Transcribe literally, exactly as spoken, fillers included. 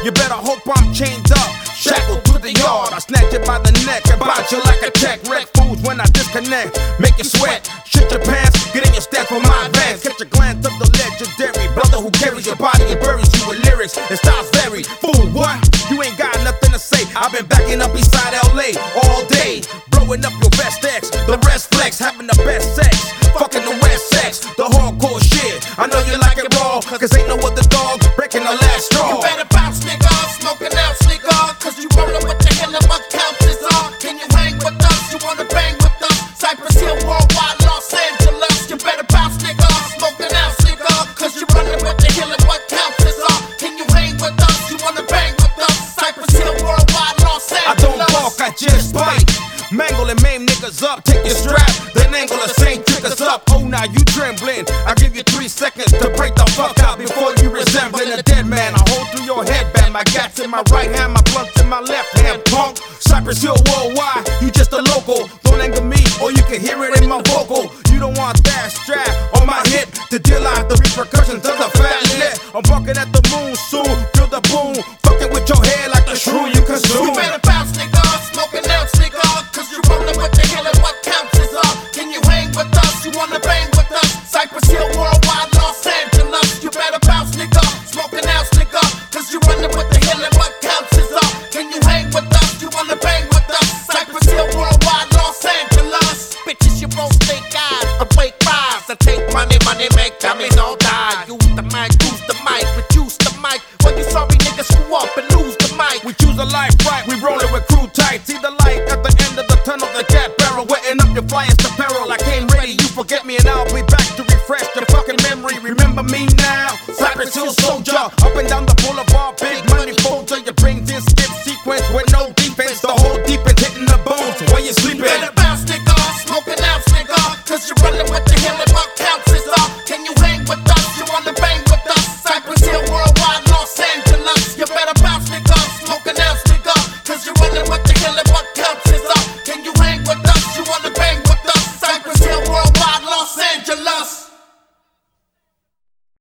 You better hope I'm chained up, shackled to the yard. I snatch it by the neck and bounce you like a check. Wreck fools when I disconnect, make you sweat. Shit your pants, get in your steps for my advance. Catch a glance of the legendary brother who carries your body and buries you with lyrics. It styles very fool. What? You ain't got nothing to say. I've been backing up beside L A all day, blowing up your best X. The rest flex, having the best sex, fucking the West sex, the hardcore shit. I know you like it raw, cause ain't no other dog breaking the last straw. You better bounce, nigga, smoking out, nigga, cause you rollin' with the hell of what counts is on. Can you hang with us? You wanna bang with us? Cypress Hill, worldwide, Los Angeles. You better bounce, nigga, smoking out, nigga, cause you rollin' with the hell of what counts is on. Can you hang with us? You wanna bang with us? Cypress Hill, worldwide, Los Angeles. I don't walk, I just bite. Mangle and maim niggas up, take your strap, then angle the same triggers up. Oh, now you trembling. I give you three seconds to break the fuck out before you resembling a dead man. I hold through your headband, my gats in my right hand, my blunts in my left hand. Punk, Cypress Hill worldwide, you just a local. Don't anger me, or you can hear it in my vocal. You don't want that strap on my hip to deal out the repercussions of the fat lip. I'm bucking at the moon soon, feel the boom, fucking with your head like a shrew you consume. You better bounce, nigga, smoking out, nigga, cause you rollin' with the hell of what counts is up. Can you hang with us? You wanna bang with us? Cypress Hill, worldwide, Los Angeles. You better bounce, nigga, smoking out, nigga, cause you running with the hell of what counts is up. Can you hang with us? You wanna bang with us? Cypress Hill, worldwide, Los Angeles. Bitches, you roll snake eyes, awake cries. I take money, money make dummies all die. Use the mic, use the mic, reduce the mic. When you sorry niggas screw up and lose the mic. We choose a life right, we rollin' with crew tight. See the light at the end of the tunnel, the cat barrel, wetting up your flyest apparel. I came ready, you forget me, and I'll be back to refresh your fucking memory. Remember me now, Cypress Hill soldier, up and down the